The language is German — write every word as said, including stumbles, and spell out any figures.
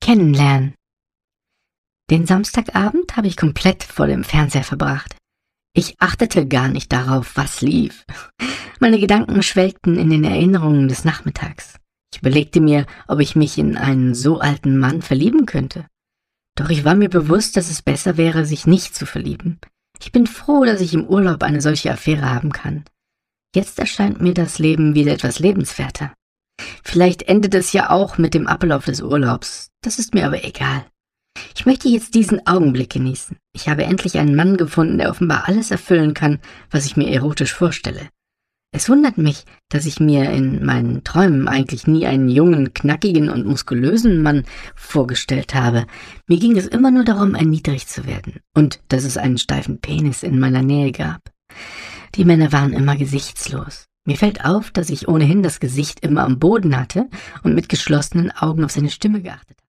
Kennenlernen. Den Samstagabend habe ich komplett vor dem Fernseher verbracht. Ich achtete gar nicht darauf, was lief. Meine Gedanken schwelgten in den Erinnerungen des Nachmittags. Ich überlegte mir, ob ich mich in einen so alten Mann verlieben könnte. Doch ich war mir bewusst, dass es besser wäre, sich nicht zu verlieben. Ich bin froh, dass ich im Urlaub eine solche Affäre haben kann. Jetzt erscheint mir das Leben wieder etwas lebenswerter. Vielleicht endet es ja auch mit dem Ablauf des Urlaubs. Das ist mir aber egal. Ich möchte jetzt diesen Augenblick genießen. Ich habe endlich einen Mann gefunden, der offenbar alles erfüllen kann, was ich mir erotisch vorstelle. Es wundert mich, dass ich mir in meinen Träumen eigentlich nie einen jungen, knackigen und muskulösen Mann vorgestellt habe. Mir ging es immer nur darum, erniedrigt zu werden und dass es einen steifen Penis in meiner Nähe gab. Die Männer waren immer gesichtslos. Mir fällt auf, dass ich ohnehin das Gesicht immer am Boden hatte und mit geschlossenen Augen auf seine Stimme geachtet habe.